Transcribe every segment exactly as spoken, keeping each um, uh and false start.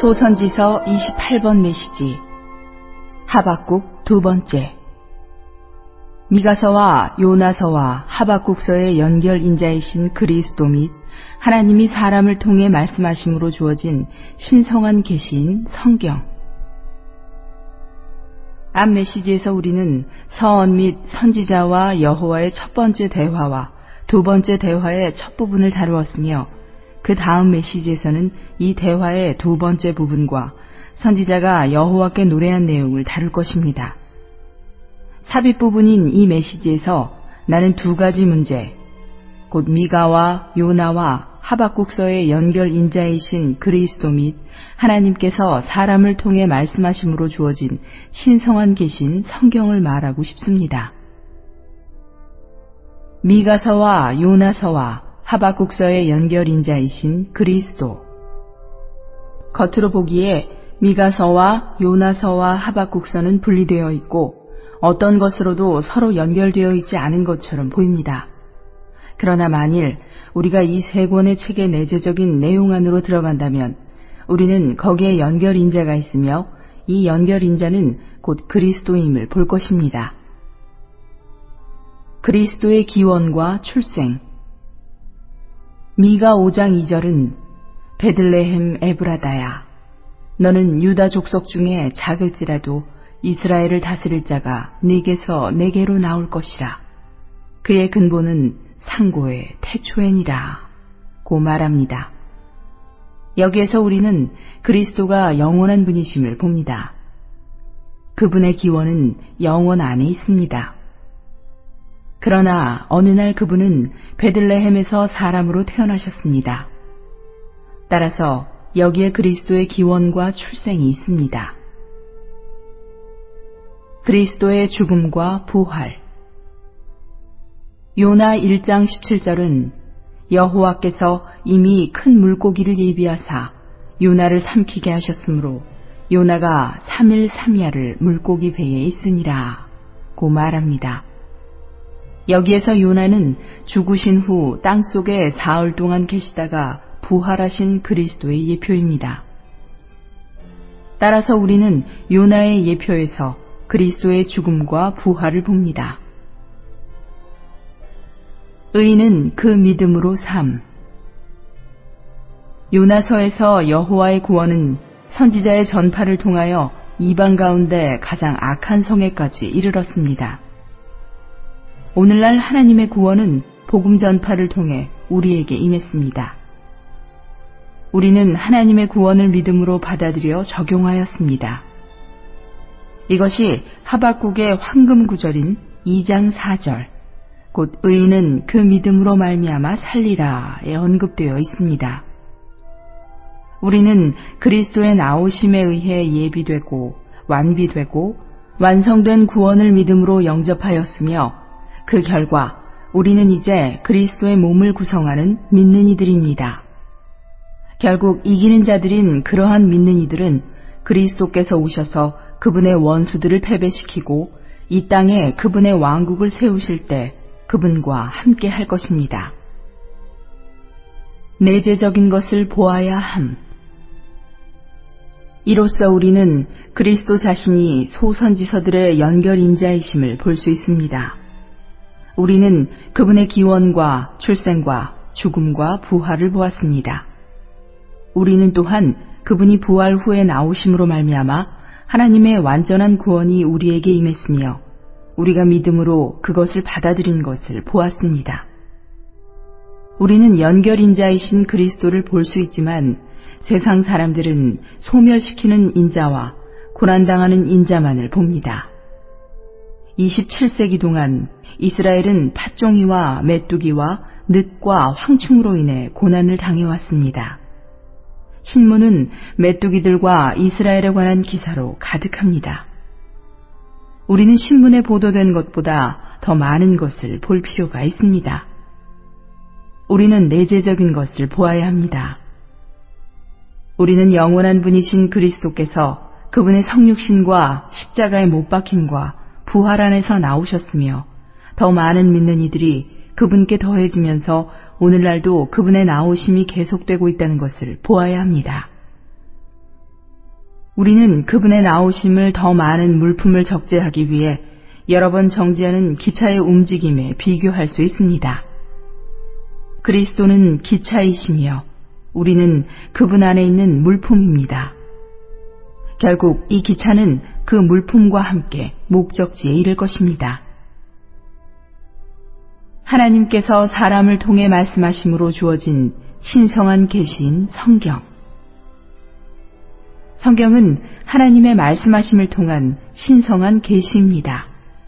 소선지서 이십팔 번 메시지 하박국 두 번째. 미가서와 요나서와 하박국서의 연결 인자이신 그리스도 및 하나님이 사람을 통해 말씀하심으로 주어진 신성한 계시인 성경. 앞 메시지에서 우리는 서언 및 선지자와 여호와의 첫 번째 대화와 두 번째 대화의 첫 부분을 다루었으며, 그 다음 메시지에서는 이 대화의 두 번째 부분과 선지자가 여호와께 노래한 내용을 다룰 것입니다. 삽입 부분인 이 메시지에서 나는 두 가지 문제, 곧 미가와 요나와 하박국서의 연결 인자이신 그리스도 및 하나님께서 사람을 통해 말씀하심으로 주어진 신성한 계신 성경을 말하고 싶습니다. 미가서와 요나서와 하박국서의 연결 인자이신 그리스도. 겉으로 보기에 미가서와 요나서와 하박국서는 분리되어 있고 어떤 것으로도 서로 연결되어 있지 않은 것처럼 보입니다. 그러나 만일 우리가 이 세 권의 책의 내재적인 내용 안으로 들어간다면 우리는 거기에 연결 인자가 있으며 이 연결 인자는 곧 그리스도임을 볼 것입니다. 그리스도의 기원과 출생. 미가 오 장 이 절은 베들레헴 에브라다야, 너는 유다 족속 중에 작을지라도 이스라엘을 다스릴 자가 네게서 내게로 나올 것이라. 그의 근본은 상고의 태초에니라 고 말합니다. 여기에서 우리는 그리스도가 영원한 분이심을 봅니다. 그분의 기원은 영원 안에 있습니다. 그러나 어느 날 그분은 베들레헴에서 사람으로 태어나셨습니다. 따라서 여기에 그리스도의 기원과 출생이 있습니다. 그리스도의 죽음과 부활. 요나 일 장 십칠 절은 여호와께서 이미 큰 물고기를 예비하사 요나를 삼키게 하셨으므로 요나가 삼 일 삼 야를 물고기 배에 있으니라 고 말합니다. 여기에서 요나는 죽으신 후 땅속에 사흘 동안 계시다가 부활하신 그리스도의 예표입니다. 따라서 우리는 요나의 예표에서 그리스도의 죽음과 부활을 봅니다. 의인은 그 믿음으로 삶. 요나서에서 여호와의 구원은 선지자의 전파를 통하여 이방 가운데 가장 악한 성에까지 이르렀습니다. 오늘날 하나님의 구원은 복음 전파를 통해 우리에게 임했습니다. 우리는 하나님의 구원을 믿음으로 받아들여 적용하였습니다. 이것이 하박국의 황금 구절인 이 장 사 절, 곧 의인은 그 믿음으로 말미암아 살리라에 언급되어 있습니다. 우리는 그리스도의 나오심에 의해 예비되고 완비되고 완성된 구원을 믿음으로 영접하였으며, 그 결과 우리는 이제 그리스도의 몸을 구성하는 믿는 이들입니다. 결국 이기는 자들인 그러한 믿는 이들은 그리스도께서 오셔서 그분의 원수들을 패배시키고 이 땅에 그분의 왕국을 세우실 때 그분과 함께 할 것입니다. 내재적인 것을 보아야 함. 이로써 우리는 그리스도 자신이 소선지서들의 연결 인자이심을 볼 수 있습니다. 우리는 그분의 기원과 출생과 죽음과 부활을 보았습니다. 우리는 또한 그분이 부활 후에 나오심으로 말미암아 하나님의 완전한 구원이 우리에게 임했으며 우리가 믿음으로 그것을 받아들인 것을 보았습니다. 우리는 연결 인자이신 그리스도를 볼 수 있지만 세상 사람들은 소멸시키는 인자와 고난당하는 인자만을 봅니다. 이십칠 세기 동안 이스라엘은 팥종이와 메뚜기와 늑과 황충으로 인해 고난을 당해왔습니다. 신문은 메뚜기들과 이스라엘에 관한 기사로 가득합니다. 우리는 신문에 보도된 것보다 더 많은 것을 볼 필요가 있습니다. 우리는 내재적인 것을 보아야 합니다. 우리는 영원한 분이신 그리스도께서 그분의 성육신과 십자가의 못 박힘과 부활 안에서 나오셨으며 더 많은 믿는 이들이 그분께 더해지면서 오늘날도 그분의 나오심이 계속되고 있다는 것을 보아야 합니다. 우리는 그분의 나오심을 더 많은 물품을 적재하기 위해 여러 번 정지하는 기차의 움직임에 비교할 수 있습니다. 그리스도는 기차이시며 우리는 그분 안에 있는 물품입니다. 결국 이 기차는 그 물품과 함께 목적지에 이를 것입니다. 하나님께서 사람을 통해 말씀하심으로 주어진 신성한 계시인 성경. 성경은 하나님의 말씀하심을 통한 신성한 계시입니다.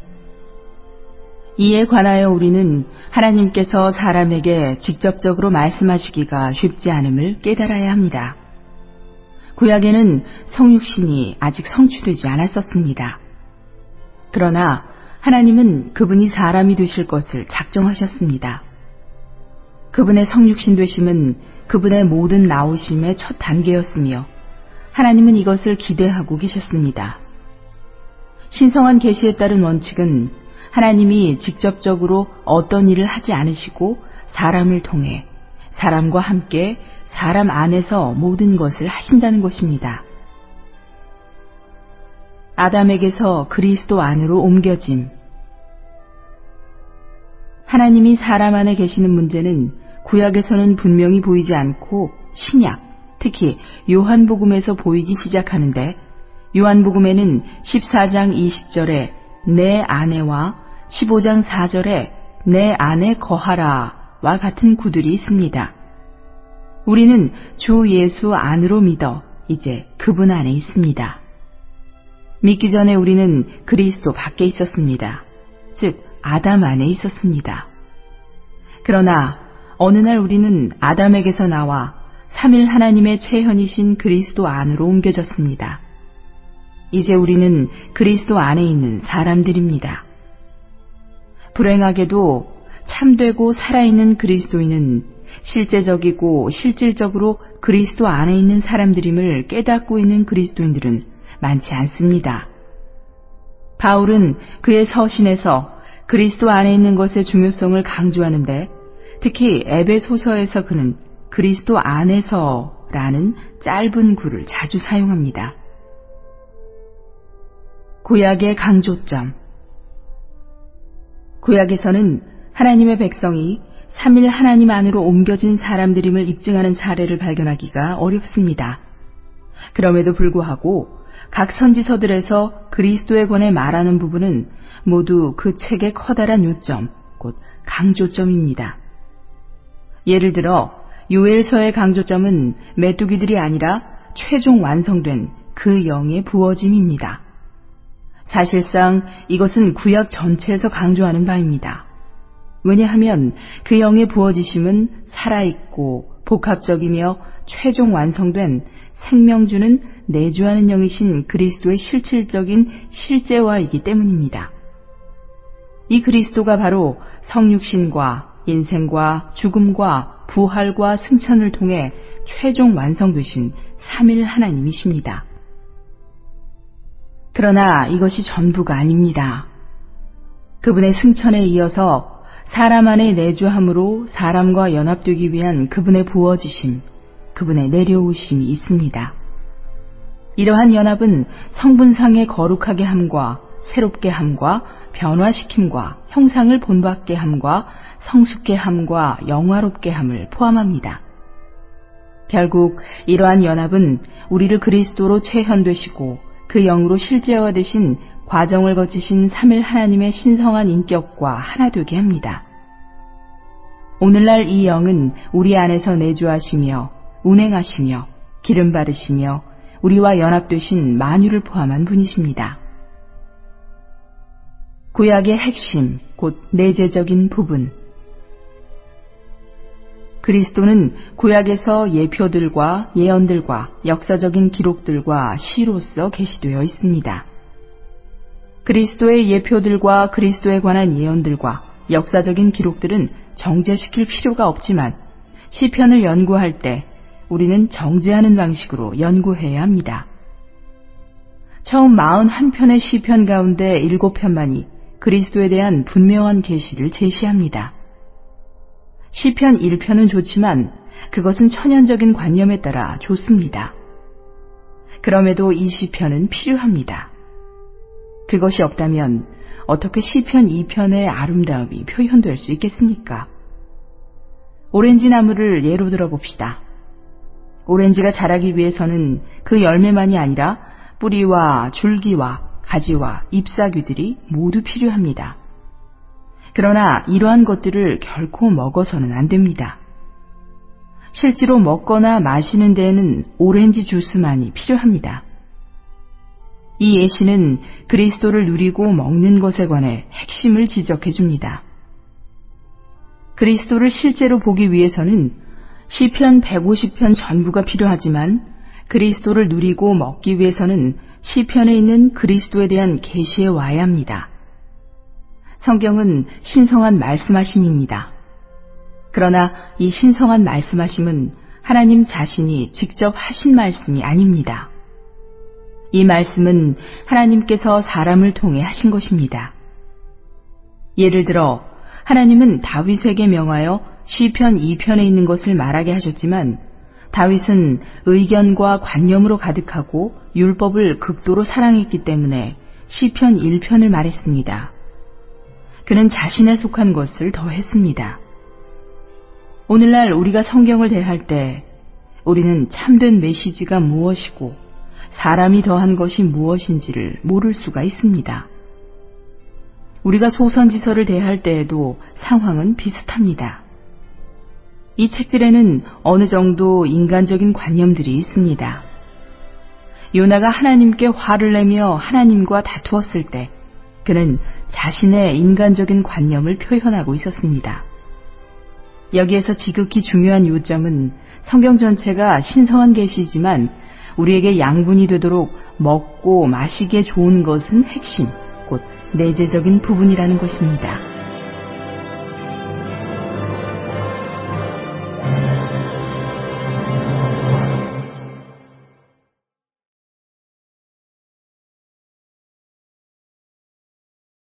이에 관하여 우리는 하나님께서 사람에게 직접적으로 말씀하시기가 쉽지 않음을 깨달아야 합니다. 구약에는 성육신이 아직 성취되지 않았었습니다. 그러나 하나님은 그분이 사람이 되실 것을 작정하셨습니다. 그분의 성육신 되심은 그분의 모든 나오심의 첫 단계였으며 하나님은 이것을 기대하고 계셨습니다. 신성한 계시에 따른 원칙은 하나님이 직접적으로 어떤 일을 하지 않으시고 사람을 통해 사람과 함께 사람 안에서 모든 것을 하신다는 것입니다. 아담에게서 그리스도 안으로 옮겨짐. 하나님이 사람 안에 계시는 문제는 구약에서는 분명히 보이지 않고 신약, 특히 요한복음에서 보이기 시작하는데 요한복음에는 십사 장 이십 절에 내 안에와 십오 장 사 절에 내 안에 거하라와 같은 구들이 있습니다. 우리는 주 예수 안으로 믿어 이제 그분 안에 있습니다. 믿기 전에 우리는 그리스도 밖에 있었습니다. 즉 아담 안에 있었습니다. 그러나 어느 날 우리는 아담에게서 나와 삼일 하나님의 체현이신 그리스도 안으로 옮겨졌습니다. 이제 우리는 그리스도 안에 있는 사람들입니다. 불행하게도 참되고 살아있는 그리스도인은 실제적이고 실질적으로 그리스도 안에 있는 사람들임을 깨닫고 있는 그리스도인들은 많지 않습니다. 바울은 그의 서신에서 그리스도 안에 있는 것의 중요성을 강조하는데 특히 에베소서에서 그는 그리스도 안에서라는 짧은 구를 자주 사용합니다. 구약의 강조점. 구약에서는 하나님의 백성이 삼일 하나님 안으로 옮겨진 사람들임을 입증하는 사례를 발견하기가 어렵습니다. 그럼에도 불구하고 각 선지서들에서 그리스도에 관해 말하는 부분은 모두 그 책의 커다란 요점, 곧 강조점입니다. 예를 들어 요엘서의 강조점은 메뚜기들이 아니라 최종 완성된 그 영의 부어짐입니다. 사실상 이것은 구약 전체에서 강조하는 바입니다. 왜냐하면 그 영의 부어지심은 살아있고 복합적이며 최종 완성된 생명 주는 내주하는 영이신 그리스도의 실질적인 실제화이기 때문입니다. 이 그리스도가 바로 성육신과 인생과 죽음과 부활과 승천을 통해 최종 완성되신 삼일 하나님이십니다. 그러나 이것이 전부가 아닙니다. 그분의 승천에 이어서 사람 안에 내주함으로 사람과 연합되기 위한 그분의 부어지심, 그분의 내려오심이 있습니다. 이러한 연합은 성분상의 거룩하게 함과 새롭게 함과 변화시킴과 형상을 본받게 함과 성숙게 함과 영화롭게 함을 포함합니다. 결국 이러한 연합은 우리를 그리스도로 체현되시고 그 영으로 실제화되신 과정을 거치신 삼일 하나님의 신성한 인격과 하나 되게 합니다. 오늘날 이 영은 우리 안에서 내주하시며 운행하시며 기름 바르시며 우리와 연합되신 만유를 포함한 분이십니다. 구약의 핵심, 곧 내재적인 부분. 그리스도는 구약에서 예표들과 예언들과 역사적인 기록들과 시로서 계시되어 있습니다. 그리스도의 예표들과 그리스도에 관한 예언들과 역사적인 기록들은 정제시킬 필요가 없지만 시편을 연구할 때 우리는 정제하는 방식으로 연구해야 합니다. 처음 사십일 편의 시편 가운데 일곱 편만이 그리스도에 대한 분명한 계시를 제시합니다. 시편 일 편은 좋지만 그것은 천연적인 관념에 따라 좋습니다. 그럼에도 이 시편은 필요합니다. 그것이 없다면 어떻게 시편 이 편의 아름다움이 표현될 수 있겠습니까? 오렌지 나무를 예로 들어봅시다. 오렌지가 자라기 위해서는 그 열매만이 아니라 뿌리와 줄기와 가지와 잎사귀들이 모두 필요합니다. 그러나 이러한 것들을 결코 먹어서는 안 됩니다. 실제로 먹거나 마시는 데에는 오렌지 주스만이 필요합니다. 이 예시는 그리스도를 누리고 먹는 것에 관해 핵심을 지적해 줍니다. 그리스도를 실제로 보기 위해서는 시편 백오십 편 전부가 필요하지만 그리스도를 누리고 먹기 위해서는 시편에 있는 그리스도에 대한 계시에 와야 합니다. 성경은 신성한 말씀하심입니다. 그러나 이 신성한 말씀하심은 하나님 자신이 직접 하신 말씀이 아닙니다. 이 말씀은 하나님께서 사람을 통해 하신 것입니다. 예를 들어 하나님은 다윗에게 명하여 시편 이 편에 있는 것을 말하게 하셨지만 다윗은 의견과 관념으로 가득하고 율법을 극도로 사랑했기 때문에 시편 일 편을 말했습니다. 그는 자신에 속한 것을 더했습니다. 오늘날 우리가 성경을 대할 때 우리는 참된 메시지가 무엇이고 사람이 더한 것이 무엇인지를 모를 수가 있습니다. 우리가 소선지서를 대할 때에도 상황은 비슷합니다. 이 책들에는 어느 정도 인간적인 관념들이 있습니다. 요나가 하나님께 화를 내며 하나님과 다투었을 때 그는 자신의 인간적인 관념을 표현하고 있었습니다. 여기에서 지극히 중요한 요점은 성경 전체가 신성한 계시지만 우리에게 양분이 되도록 먹고 마시기에 좋은 것은 핵심, 곧 내재적인 부분이라는 것입니다.